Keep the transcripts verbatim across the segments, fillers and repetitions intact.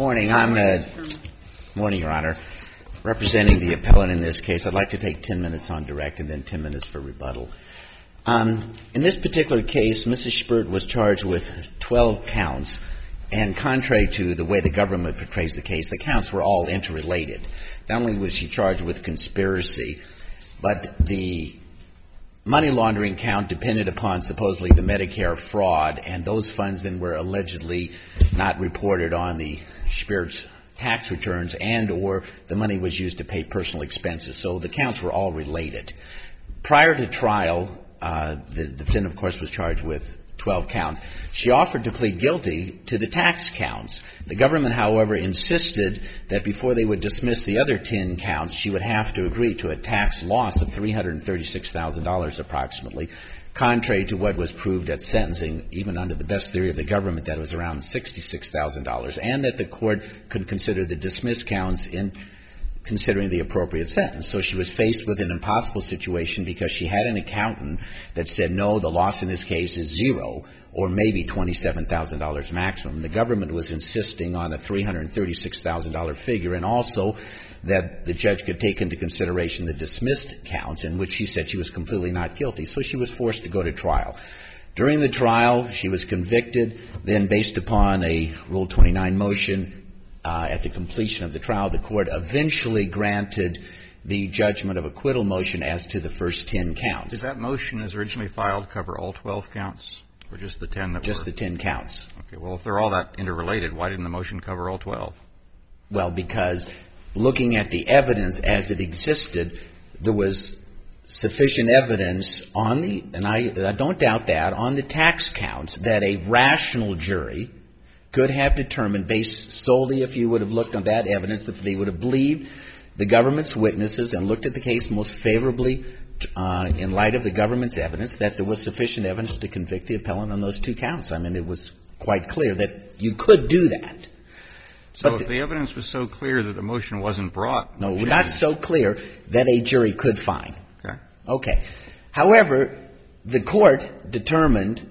Morning. I'm uh, morning, Your Honor. Representing the appellant in this case, I'd like to take ten minutes on direct and then ten minutes for rebuttal. Um, in this particular case, Missus Spurt was charged with twelve counts, and contrary to the way the government portrays the case, the counts were all interrelated. Not only was she charged with conspiracy, but the money laundering count depended upon supposedly the Medicare fraud, and those funds then were allegedly not reported on the Spurt's tax returns, and or the money was used to pay personal expenses. So the counts were all related. Prior to trial, uh, the defendant, of course, was charged with twelve counts. She offered to plead guilty to the tax counts. The government, however, insisted that before they would dismiss the other ten counts, she would have to agree to a tax loss of three hundred thirty-six thousand dollars approximately, contrary to what was proved at sentencing, even under the best theory of the government, that it was around sixty-six thousand dollars, and that the court could consider the dismissed counts in considering the appropriate sentence. So she was faced with an impossible situation because she had an accountant that said, no, the loss in this case is zero, or maybe twenty-seven thousand dollars maximum. The government was insisting on a three hundred thirty-six thousand dollars figure, and also that the judge could take into consideration the dismissed counts, in which she said she was completely not guilty. So she was forced to go to trial. During the trial, she was convicted. Then, based upon a Rule twenty-nine motion, Uh, at the completion of the trial, the court eventually granted the judgment of acquittal motion as to the first ten counts. Did that motion, as originally filed, cover all twelve counts, or just the ten that just were? Just the ten counts. Okay. Well, if they're all that interrelated, why didn't the motion cover all twelve? Well, because looking at the evidence as it existed, there was sufficient evidence on the, and I, I don't doubt that, on the tax counts that a rational jury could have determined, based solely if you would have looked on that evidence, that they would have believed the government's witnesses and looked at the case most favorably uh, in light of the government's evidence, that there was sufficient evidence to convict the appellant on those two counts. I mean, it was quite clear that you could do that. So but if the, the evidence was so clear that the motion wasn't brought? No, not so clear that a jury could find. Okay. Okay. However, the court determined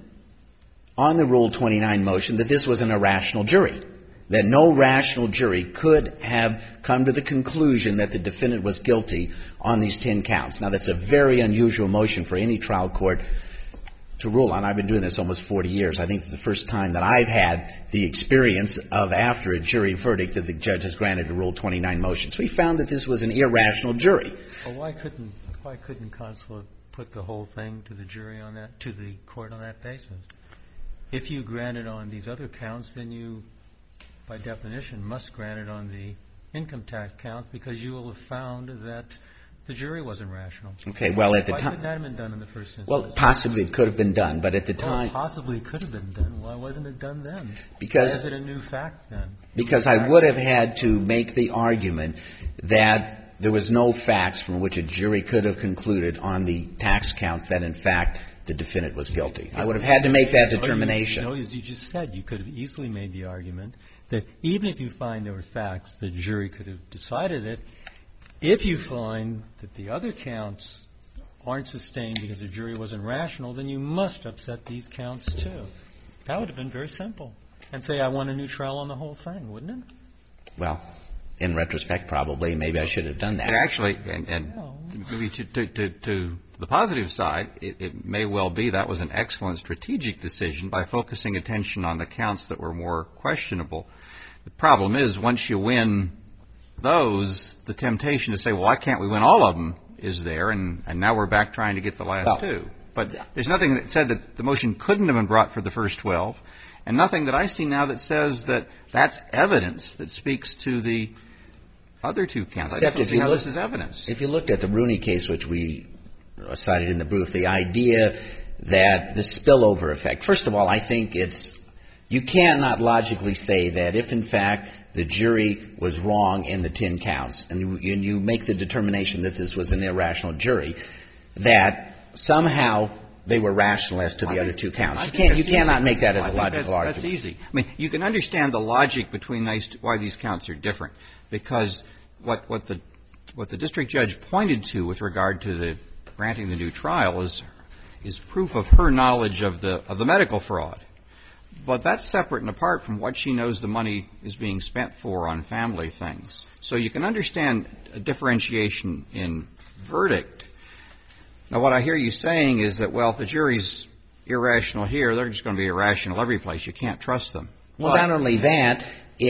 on the Rule twenty-nine motion that this was an irrational jury, that no rational jury could have come to the conclusion that the defendant was guilty on these ten counts. Now, that's a very unusual motion for any trial court to rule on. I've been doing this almost forty years. I think it's the first time that I've had the experience of, after a jury verdict, that the judge has granted a Rule twenty-nine motion. So he found that this was an irrational jury. Well, why couldn't why couldn't counsel put the whole thing to the jury on that, to the court on that basis? If you grant it on these other counts, then you, by definition, must grant it on the income tax count, because you will have found that the jury wasn't rational. Okay, well, at the Why time... Why couldn't that have been done in the first instance? Well, possibly it could have been done, but at the time... Well, possibly it could have been done. Why wasn't it done then? Because... Why is it a new fact then? Because I would have had to make the argument that there was no facts from which a jury could have concluded on the tax counts that, in fact, the defendant was guilty. I would have had to make that determination. No, as you just said, you could have easily made the argument that even if you find there were facts, the jury could have decided it. If you find that the other counts aren't sustained because the jury wasn't rational, then you must upset these counts too. That would have been very simple. And say, I want a new trial on the whole thing, wouldn't it? Well, in retrospect, probably. Maybe I should have done that. And actually, and, and no. maybe to, to, to, to the positive side, it, it may well be that was an excellent strategic decision by focusing attention on the counts that were more questionable. The problem is, once you win those, the temptation to say, well, why can't we win all of them is there, and, and now we're back trying to get the last well, two. But there's nothing that said that the motion couldn't have been brought for the first twelve, and nothing that I see now that says that that's evidence that speaks to the other two counts. Except I don't if see you how look, this is evidence. If you looked at the Rooney case, which we cited in the brief, the idea that the spillover effect, first of all, I think it's, you cannot logically say that if, in fact, the jury was wrong in the ten counts, and you, and you make the determination that this was an irrational jury, that somehow they were rational as to the I other two counts. You can't, you cannot easy. make that as I a logical that's, argument. That's easy. I mean, you can understand the logic between these, why these counts are different, because what, what the, what the district judge pointed to with regard to the granting the new trial is, is proof of her knowledge of the, of the medical fraud. But that's separate and apart from what she knows the money is being spent for on family things. So you can understand a differentiation in verdict. Now, what I hear you saying is that, well, if the jury's irrational here, they're just going to be irrational every place. You can't trust them. Well, but not only that,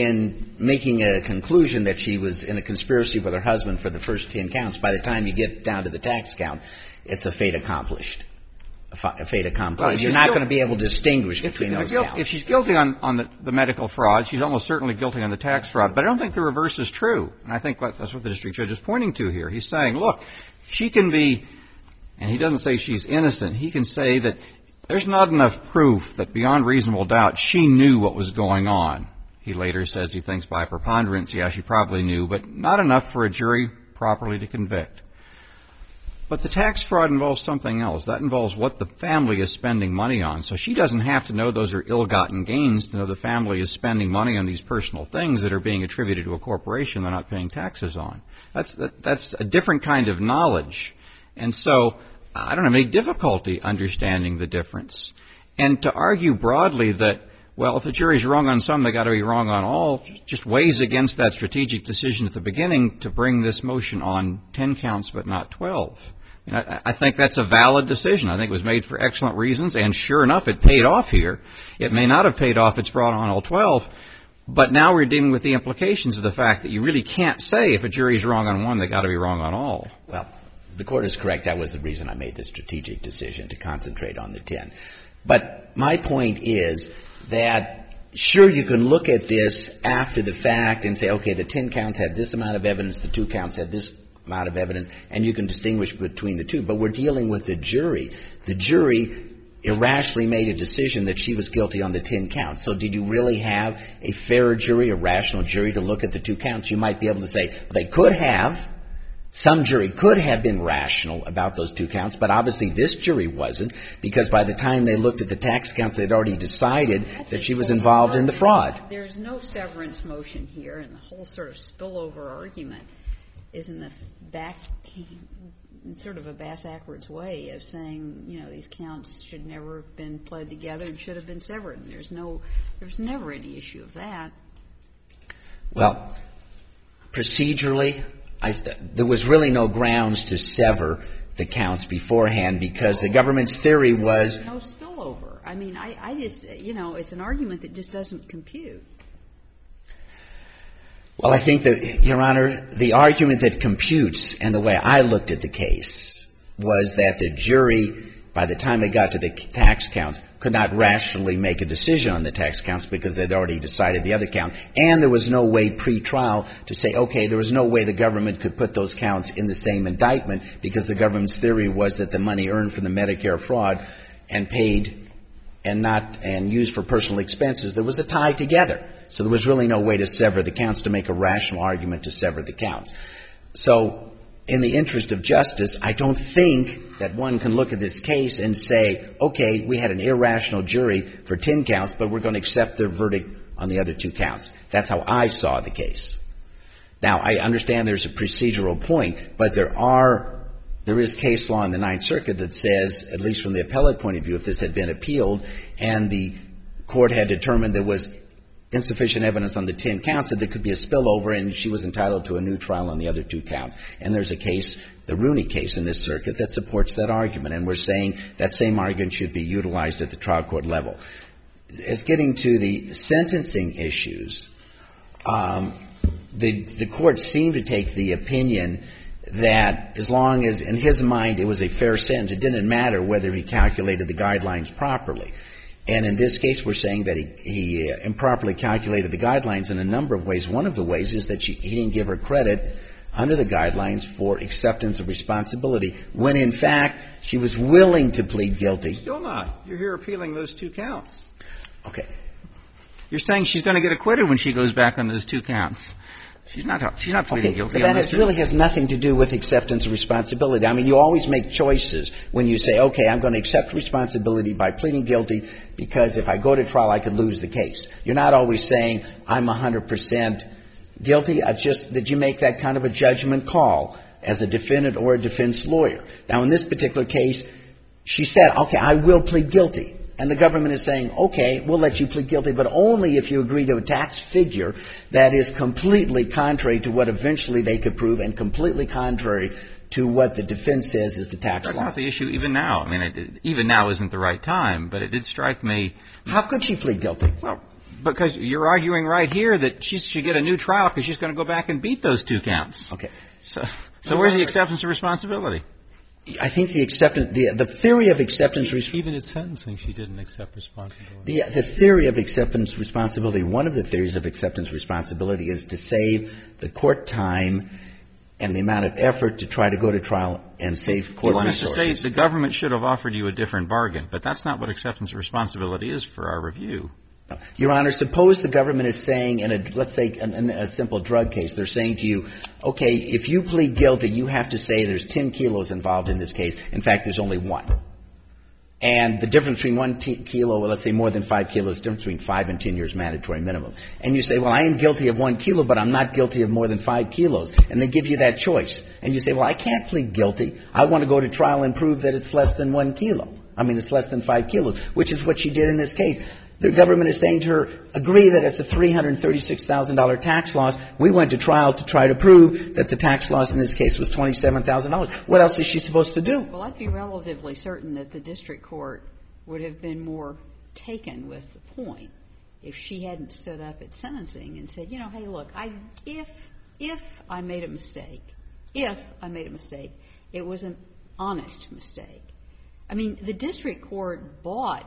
in making a conclusion that she was in a conspiracy with her husband for the first ten counts, by the time you get down to the tax count, it's a fait accomplished. A fait accomplished. Well, You're not guil- going to be able to distinguish if, between if those guil- counts. If she's guilty on, on the, the medical fraud, she's almost certainly guilty on the tax fraud. But I don't think the reverse is true. And I think what, that's what the district judge is pointing to here. He's saying, look, she can be, and he doesn't say she's innocent. He can say that there's not enough proof that beyond reasonable doubt she knew what was going on. He later says he thinks by preponderance, yeah, she probably knew, but not enough for a jury properly to convict. But the tax fraud involves something else. That involves what the family is spending money on. So she doesn't have to know those are ill-gotten gains to know the family is spending money on these personal things that are being attributed to a corporation they're not paying taxes on. That's, that, that's a different kind of knowledge. And so I don't have any difficulty understanding the difference. And to argue broadly that, well, if the jury's wrong on some, they got to be wrong on all, just weighs against that strategic decision at the beginning to bring this motion on ten counts but not twelve. And I, I think that's a valid decision. I think it was made for excellent reasons, and sure enough, it paid off here. It may not have paid off, it's brought on all twelve, but now we're dealing with the implications of the fact that you really can't say if a jury's wrong on one, they got to be wrong on all. Well, the Court is correct. That was the reason I made the strategic decision to concentrate on the ten. But my point is that, sure, you can look at this after the fact and say, okay, the ten counts had this amount of evidence, the two counts had this amount of evidence, and you can distinguish between the two. But we're dealing with the jury. The jury irrationally made a decision that she was guilty on the ten counts. So did you really have a fair jury, a rational jury, to look at the two counts? You might be able to say, well, they could have. Some jury could have been rational about those two counts, but obviously this jury wasn't, because by the time they looked at the tax counts, they'd already decided that she was involved in the fraud. There's no severance motion here, and the whole sort of spillover argument is in the back, in sort of a bass-backwards way of saying, you know, these counts should never have been pled together and should have been severed. And there's no, there's never any issue of that. Well, procedurally, I, there was really no grounds to sever the counts beforehand because the government's theory was no spillover. I mean, I, I just, you know, it's an argument that just doesn't compute. Well, I think that, Your Honor, the argument that computes and the way I looked at the case was that the jury, by the time they got to the tax counts, could not rationally make a decision on the tax counts because they'd already decided the other count. And there was no way pre-trial to say, okay, there was no way the government could put those counts in the same indictment because the government's theory was that the money earned from the Medicare fraud and paid and not and used for personal expenses, there was a tie together. So there was really no way to sever the counts, to make a rational argument to sever the counts. So in the interest of justice, I don't think that one can look at this case and say, okay, we had an irrational jury for ten counts, but we're going to accept their verdict on the other two counts. That's how I saw the case. Now, I understand there's a procedural point, but there are There is case law in the Ninth Circuit that says, at least from the appellate point of view, if this had been appealed and the court had determined there was insufficient evidence on the ten counts, that there could be a spillover and she was entitled to a new trial on the other two counts. And there's a case, the Rooney case in this circuit, that supports that argument. And we're saying that same argument should be utilized at the trial court level. As getting to the sentencing issues, um, the, the court seemed to take the opinion that as long as, in his mind, it was a fair sentence, it didn't matter whether he calculated the guidelines properly. And in this case, we're saying that he, he improperly calculated the guidelines in a number of ways. One of the ways is that she, he didn't give her credit under the guidelines for acceptance of responsibility, when in fact she was willing to plead guilty. Still not. You're here appealing those two counts. Okay. You're saying she's going to get acquitted when she goes back on those two counts. She's not, she's not pleading okay, guilty but on that this. That really has nothing to do with acceptance of responsibility. I mean, you always make choices when you say, okay, I'm going to accept responsibility by pleading guilty because if I go to trial, I could lose the case. You're not always saying, I'm one hundred percent guilty. It's just that you make that kind of a judgment call as a defendant or a defense lawyer. Now, in this particular case, she said, okay, I will plead guilty. And the government is saying, okay, we'll let you plead guilty, but only if you agree to a tax figure that is completely contrary to what eventually they could prove and completely contrary to what the defense says is the tax That's law. not the issue even now. I mean, it, even now isn't the right time, but it did strike me. How could she plead guilty? Well, because you're arguing right here that she should get a new trial because she's going to go back and beat those two counts. Okay. So, so where's the acceptance of responsibility? I think the acceptance, the, the theory of acceptance, even at sentencing, she didn't accept responsibility. The, the theory of acceptance responsibility, one of the theories of acceptance responsibility is to save the court time and the amount of effort to try to go to trial and save court you want resources. us to say the government should have offered you a different bargain, but that's not what acceptance of responsibility is for our review. Your Honor, suppose the government is saying in a, let's say in, in a simple drug case, they're saying to you, okay, if you plead guilty, you have to say there's ten kilos involved in this case. In fact, there's only one. And the difference between one t- kilo, well, let's say more than five kilos, the difference between five and ten years mandatory minimum. And you say, well, I am guilty of one kilo, but I'm not guilty of more than five kilos. And they give you that choice. And you say, well, I can't plead guilty. I want to go to trial and prove that it's less than one kilo. I mean, it's less than five kilos, which is what she did in this case. The government is saying to her, agree that it's a three hundred thirty-six thousand dollars tax loss. We went to trial to try to prove that the tax loss in this case was twenty-seven thousand dollars. What else is she supposed to do? Well, I'd be relatively certain that the district court would have been more taken with the point if she hadn't stood up at sentencing and said, you know, hey, look, I, if, if I made a mistake, if I made a mistake, it was an honest mistake. I mean, the district court bought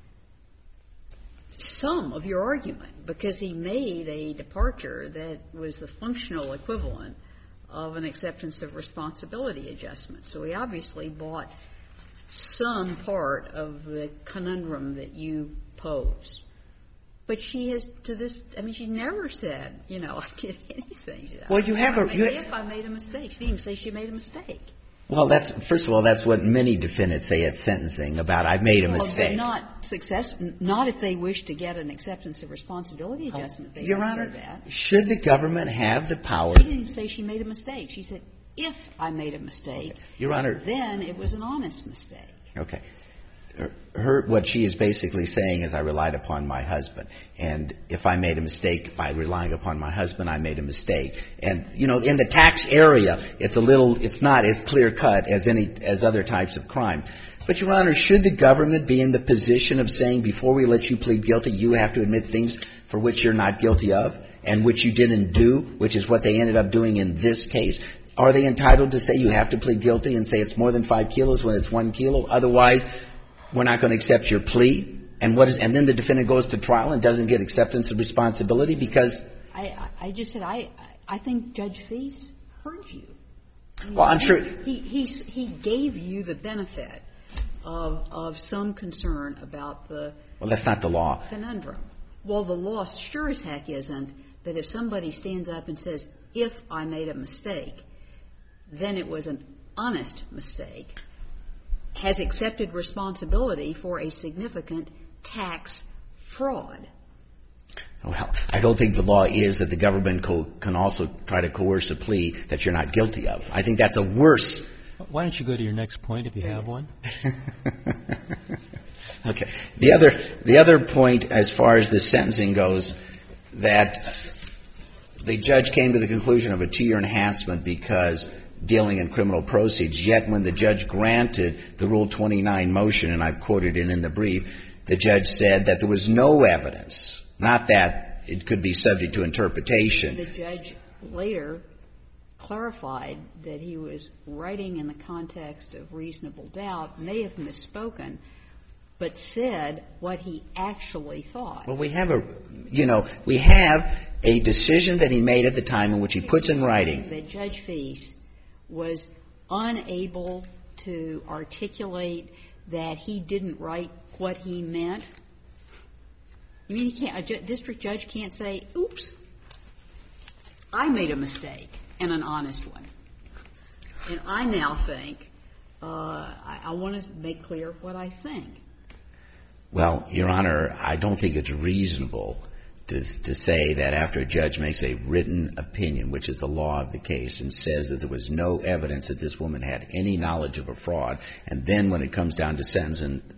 some of your argument because he made a departure that was the functional equivalent of an acceptance of responsibility adjustment. So he obviously bought some part of the conundrum that you posed. But she has, to this, I mean, she never said, you know, I did anything. Well, you have a, you if I made a mistake. She didn't even say she made a mistake. Well, that's, first of all, that's what many defendants say at sentencing about, I made a well, mistake. But not success, not if they wish to get an acceptance of responsibility adjustment. They Your don't Honor, say that. should the government have the power? She didn't even say she made a mistake. She said, if I made a mistake, okay. Your Honor, then it was an honest mistake. Okay. Her, her, what she is basically saying is I relied upon my husband. And if I made a mistake by relying upon my husband, I made a mistake. And, you know, in the tax area, it's a little, it's not as clear cut as any, as other types of crime. But, Your Honor, should the government be in the position of saying before we let you plead guilty, you have to admit things for which you're not guilty of and which you didn't do, which is what they ended up doing in this case? Are they entitled to say you have to plead guilty and say it's more than five kilos when it's one kilo? Otherwise, we're not going to accept your plea. And what is, and then the defendant goes to trial and doesn't get acceptance of responsibility because. I, I just said I, I think Judge Feist heard you. I mean, well, I'm sure. He, he, he gave you the benefit of, of some concern about the. Well, that's not the law. Conundrum. Well, the law sure as heck isn't that if somebody stands up and says, if I made a mistake, then it was an honest mistake, has accepted responsibility for a significant tax fraud. Well, I don't think the law is that the government co- can also try to coerce a plea that you're not guilty of. I think that's a worse. Why don't you go to your next point if you have one? Okay. The other, the other point as far as the sentencing goes, that the judge came to the conclusion of a two-year enhancement because dealing in criminal proceeds, yet when the judge granted the Rule twenty-nine motion, and I've quoted it in the brief, the judge said that there was no evidence, not that it could be subject to interpretation. The judge later clarified that he was writing in the context of reasonable doubt, may have misspoken, but said what he actually thought. Well, we have a, you know, we have a decision that he made at the time in which he puts in writing. That Judge Feist was unable to articulate that he didn't write what he meant. You mean he can't, a ju- district judge can't say, oops, I made a mistake, and an honest one. And I now think, uh, I, I want to make clear what I think. Well, Your Honor, I don't think it's reasonable to, to say that after a judge makes a written opinion, which is the law of the case, and says that there was no evidence that this woman had any knowledge of a fraud, and then when it comes down to sentencing,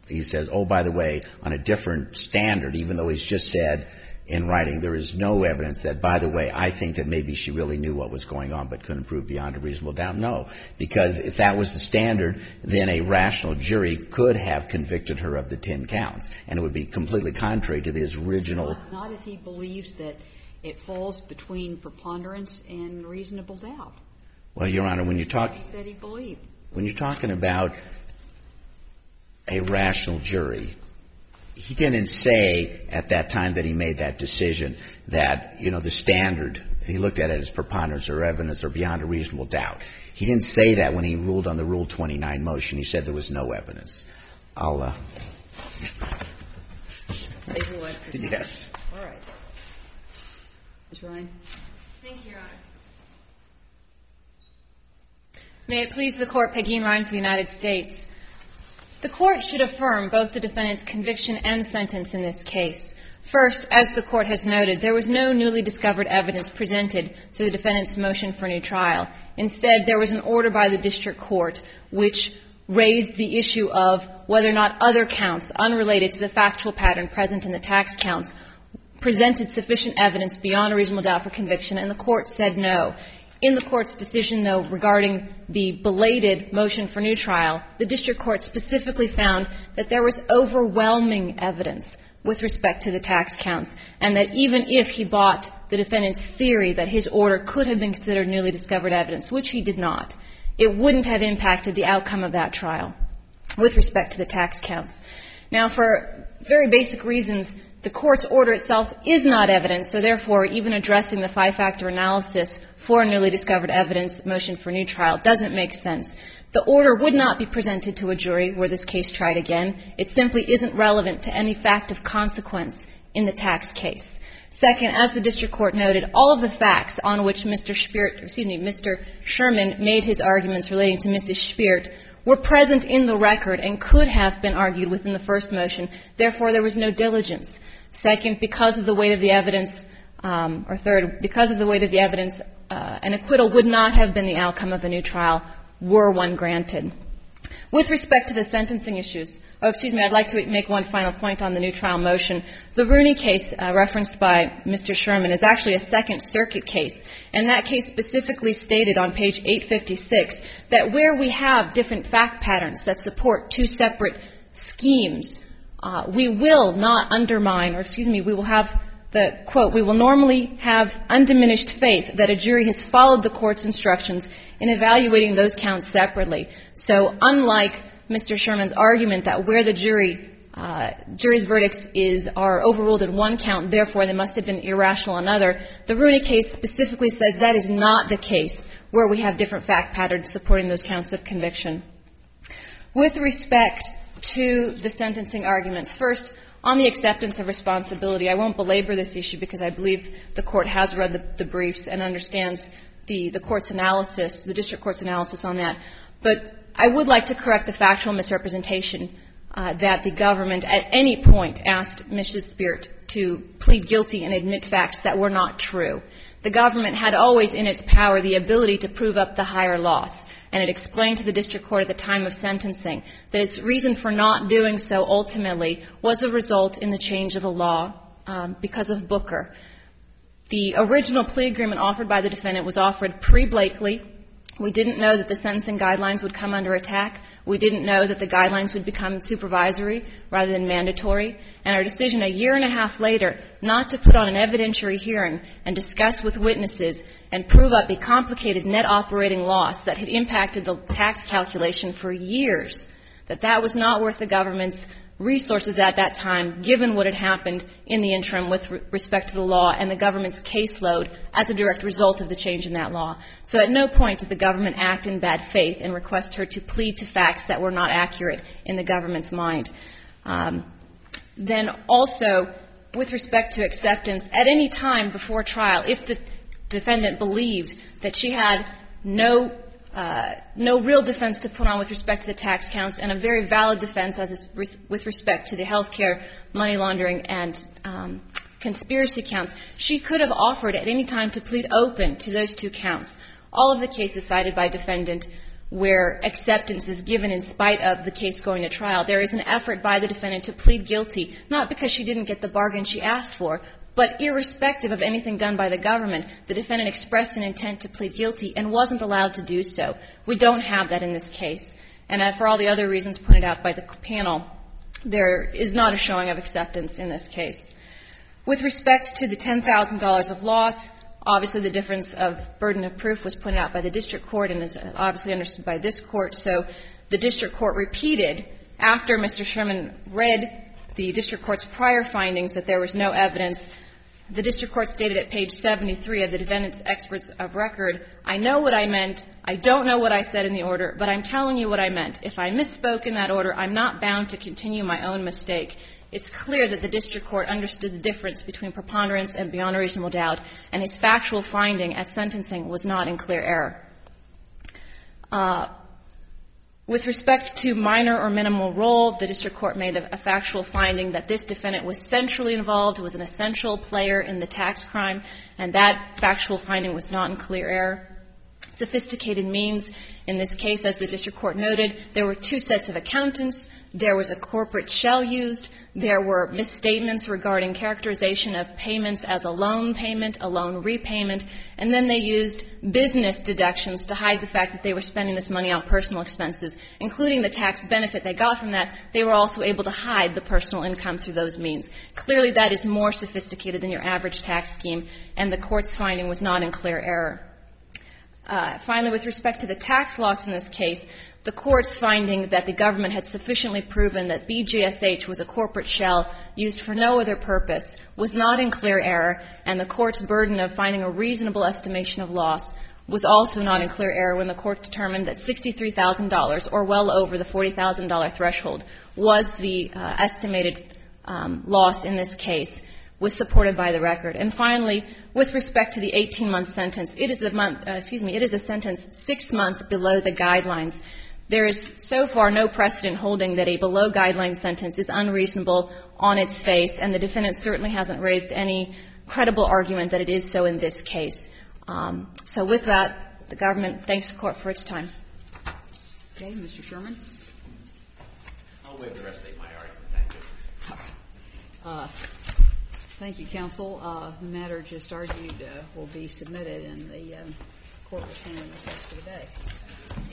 he says, oh, by the way, on a different standard, even though he's just said in writing, there is no evidence that, by the way, I think that maybe she really knew what was going on but couldn't prove beyond a reasonable doubt. No, because if that was the standard, then a rational jury could have convicted her of the ten counts, and it would be completely contrary to his original. Not, not if he believes that it falls between preponderance and reasonable doubt. Well, Your Honor, when you talk, he said he believed. When you're talking about a rational jury, he didn't say at that time that he made that decision that, you know, the standard, he looked at it as preponderance or evidence or beyond a reasonable doubt. He didn't say that when he ruled on the Rule twenty-nine motion. He said there was no evidence. I'll, uh... Save your life. Yes. All right. Miz Ryan. Thank you, Your Honor. May it please the Court, Peggy Ryan for the United States. The Court should affirm both the defendant's conviction and sentence in this case. First, as the Court has noted, there was no newly discovered evidence presented to the defendant's motion for new trial. Instead, there was an order by the district court which raised the issue of whether or not other counts unrelated to the factual pattern present in the tax counts presented sufficient evidence beyond a reasonable doubt for conviction, and the Court said no. In the Court's decision, though, regarding the belated motion for new trial, the district court specifically found that there was overwhelming evidence with respect to the tax counts, and that even if he bought the defendant's theory that his order could have been considered newly discovered evidence, which he did not, it wouldn't have impacted the outcome of that trial with respect to the tax counts. Now, for very basic reasons, the Court's order itself is not evidence, so therefore even addressing the five-factor analysis for newly discovered evidence motion for new trial doesn't make sense. The order would not be presented to a jury were this case tried again. It simply isn't relevant to any fact of consequence in the tax case. Second, as the district court noted, all of the facts on which Mister Spiert, excuse me, Mister Sherman made his arguments relating to Missus Spiert were present in the record and could have been argued within the first motion. Therefore, there was no diligence. Second, because of the weight of the evidence, um, or third, because of the weight of the evidence, uh, an acquittal would not have been the outcome of a new trial were one granted. With respect to the sentencing issues, oh, excuse me, I'd like to make one final point on the new trial motion. The Rooney case uh, referenced by Mister Sherman is actually a Second Circuit case, and that case specifically stated on page eight fifty-six that where we have different fact patterns that support two separate schemes, uh, we will not undermine, or excuse me, we will have the, quote, we will normally have undiminished faith that a jury has followed the court's instructions in evaluating those counts separately. So unlike Mister Sherman's argument that where the jury, uh, jury's verdicts is, are overruled in one count, therefore they must have been irrational on another, the Rooney case specifically says that is not the case where we have different fact patterns supporting those counts of conviction. With respect to the sentencing arguments, first, on the acceptance of responsibility, I won't belabor this issue because I believe the court has read the, the briefs and understands the, the court's analysis, the district court's analysis on that. But I would like to correct the factual misrepresentation uh, that the government at any point asked Missus Spiert to plead guilty and admit facts that were not true. The government had always in its power the ability to prove up the higher loss, and it explained to the district court at the time of sentencing that its reason for not doing so ultimately was a result in the change of the law um, because of Booker. The original plea agreement offered by the defendant was offered pre-Blakely. We didn't know that the sentencing guidelines would come under attack. We didn't know that the guidelines would become supervisory rather than mandatory. And our decision a year and a half later not to put on an evidentiary hearing and discuss with witnesses and prove up a complicated net operating loss that had impacted the tax calculation for years, that that was not worth the government's resources at that time, given what had happened in the interim with re- respect to the law and the government's caseload as a direct result of the change in that law. So at no point did the government act in bad faith and request her to plead to facts that were not accurate in the government's mind. Um, then also, with respect to acceptance, at any time before trial, if the defendant believed that she had no Uh, no real defense to put on with respect to the tax counts and a very valid defense as is with, with respect to the health care, money laundering, and um, conspiracy counts, she could have offered at any time to plead open to those two counts. All of the cases cited by defendant where acceptance is given in spite of the case going to trial. There is an effort by the defendant to plead guilty, not because she didn't get the bargain she asked for, but irrespective of anything done by the government, the defendant expressed an intent to plead guilty and wasn't allowed to do so. We don't have that in this case. And uh, for all the other reasons pointed out by the panel, there is not a showing of acceptance in this case. With respect to the ten thousand dollars of loss, obviously the difference of burden of proof was pointed out by the district court and is obviously understood by this court. So the district court repeated, after Mister Sherman read the district court's prior findings that there was no evidence, the district court stated at page seventy-three of the defendant's experts of record, I know what I meant, I don't know what I said in the order, but I'm telling you what I meant. If I misspoke in that order, I'm not bound to continue my own mistake. It's clear that the district court understood the difference between preponderance and beyond a reasonable doubt, and his factual finding at sentencing was not in clear error. Uh, with respect to minor or minimal role, the district court made a, a factual finding that this defendant was centrally involved, was an essential player in the tax crime, and that factual finding was not in clear error. Sophisticated means, in this case, as the district court noted, there were two sets of accountants, there was a corporate shell used, there were misstatements regarding characterization of payments as a loan payment, a loan repayment, and then they used business deductions to hide the fact that they were spending this money on personal expenses, including the tax benefit they got from that. They were also able to hide the personal income through those means. Clearly, that is more sophisticated than your average tax scheme, and the court's finding was not in clear error. Uh, finally, with respect to the tax loss in this case, the court's finding that the government had sufficiently proven that B G S H was a corporate shell used for no other purpose was not in clear error, and the court's burden of finding a reasonable estimation of loss was also not in clear error when the court determined that sixty-three thousand dollars, or well over the forty thousand dollars threshold, was the uh, estimated um, loss in this case, was supported by the record. And finally, with respect to the eighteen-month sentence, it is a month, uh, excuse me, it is a sentence six months below the guidelines. There is so far no precedent holding that a below-guideline sentence is unreasonable on its face, and the defendant certainly hasn't raised any credible argument that it is so in this case. Um, so with that, the government thanks the court for its time. Okay, Mister Sherman. I'll waive the rest of my argument. Thank you. Uh, thank you, counsel. Uh, the matter just argued uh, will be submitted, and the um, court will stand in recess for the day.